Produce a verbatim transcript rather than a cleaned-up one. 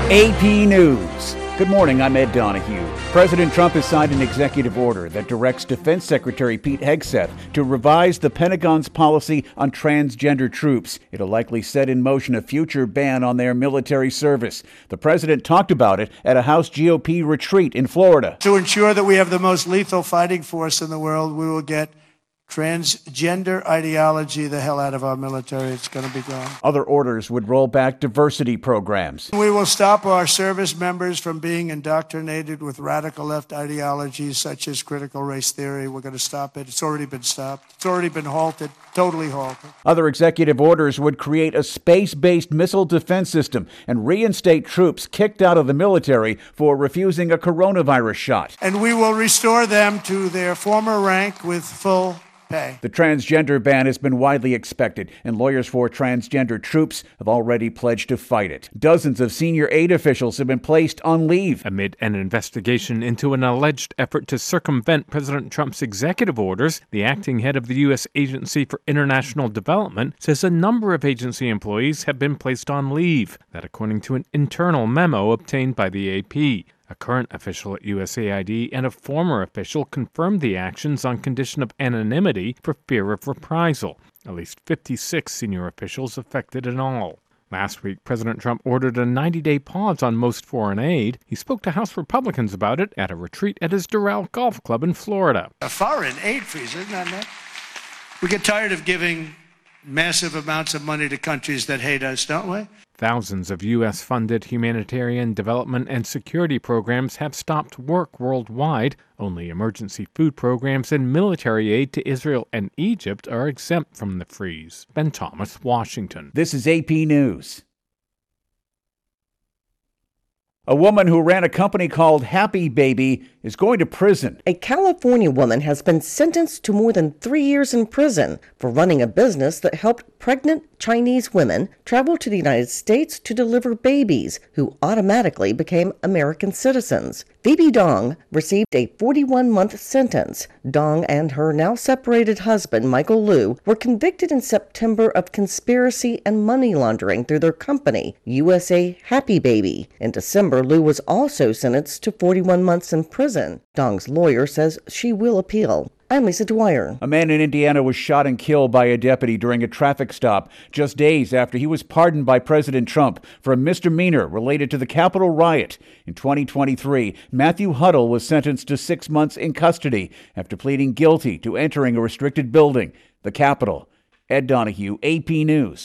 A P News. Good morning, I'm Ed Donahue. President Trump has signed an executive order that directs Defense Secretary Pete Hegseth to revise the Pentagon's policy on transgender troops. It'll likely set in motion a future ban on their military service. The president talked about it at a House G O P retreat in Florida. To ensure that we have the most lethal fighting force in the world, we will get transgender ideology the hell out of our military. It's going to be gone. Other orders would roll back diversity programs. We will stop our service members from being indoctrinated with radical left ideologies such as critical race theory. We're going to stop it. It's already been stopped. It's already been halted, totally halted. Other executive orders would create a space-based missile defense system and reinstate troops kicked out of the military for refusing a coronavirus shot. And we will restore them to their former rank with full pay. The transgender ban has been widely expected, and lawyers for transgender troops have already pledged to fight it. Dozens of senior aid officials have been placed on leave amid an investigation into an alleged effort to circumvent President Trump's executive orders. The acting head of the U S Agency for International Development says a number of agency employees have been placed on leave. That according to an internal memo obtained by the A P. A current official at U S A I D and a former official confirmed the actions on condition of anonymity for fear of reprisal. At least fifty-six senior officials affected in all. Last week, President Trump ordered a ninety-day pause on most foreign aid. He spoke to House Republicans about it at a retreat at his Doral Golf Club in Florida. A foreign aid freeze, isn't that nuts? We get tired of giving massive amounts of money to countries that hate us, don't we? Thousands of U S-funded humanitarian development and security programs have stopped work worldwide. Only emergency food programs and military aid to Israel and Egypt are exempt from the freeze. Ben Thomas, Washington. This is A P News. A woman who ran a company called Happy Baby is going to prison. A California woman has been sentenced to more than three years in prison for running a business that helped pregnant Chinese women travel to the United States to deliver babies who automatically became American citizens. Phoebe Dong received a forty-one month sentence. Dong and her now separated husband, Michael Liu, were convicted in September of conspiracy and money laundering through their company, U S A Happy Baby. In December, Liu was also sentenced to forty-one months in prison. Dong's lawyer says she will appeal. I'm Lisa Dwyer. A man in Indiana was shot and killed by a deputy during a traffic stop just days after he was pardoned by President Trump for a misdemeanor related to the Capitol riot. In twenty twenty-three, Matthew Huddle was sentenced to six months in custody after pleading guilty to entering a restricted building, the Capitol. Ed Donahue, A P News.